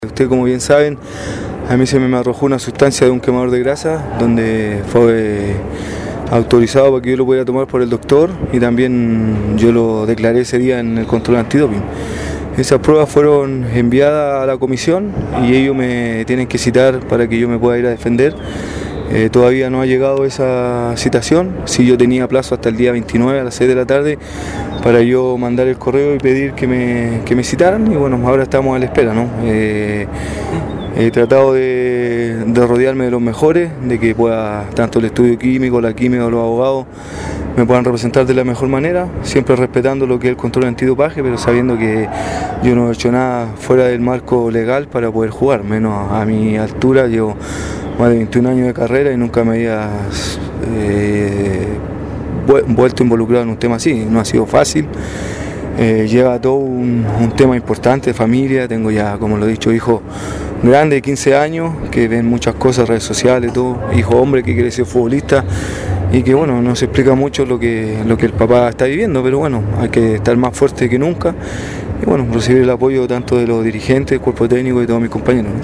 Ustedes, como bien saben, a mí se me arrojó una sustancia de un quemador de grasa donde fue autorizado para que yo lo pudiera tomar por el doctor, y también yo lo declaré ese día en el control antidoping. Esas pruebas fueron enviadas a la comisión y ellos me tienen que citar para que yo me pueda ir a defender. Todavía no ha llegado esa citación. Sí, yo tenía plazo hasta el día 29 a las 6 de la tarde para yo mandar el correo y pedir que me citaran, y bueno, ahora estamos a la espera, ¿no? He tratado de rodearme de los mejores, de que pueda tanto el estudio químico, la química o los abogados me puedan representar de la mejor manera, siempre respetando lo que es el control antidopaje, pero sabiendo que yo no he hecho nada fuera del marco legal para poder jugar, menos a mi altura. Llevo más de 21 años de carrera y nunca me había vuelto involucrado en un tema así. No ha sido fácil. Lleva todo un tema importante de familia. Tengo ya, como lo he dicho, hijos grandes de 15 años que ven muchas cosas, redes sociales, todo. Hijo hombre que quiere ser futbolista y que bueno, no se explica mucho lo que el papá está viviendo, pero bueno, hay que estar más fuerte que nunca y bueno, recibir el apoyo tanto de los dirigentes, el cuerpo técnico y todos mis compañeros, ¿no?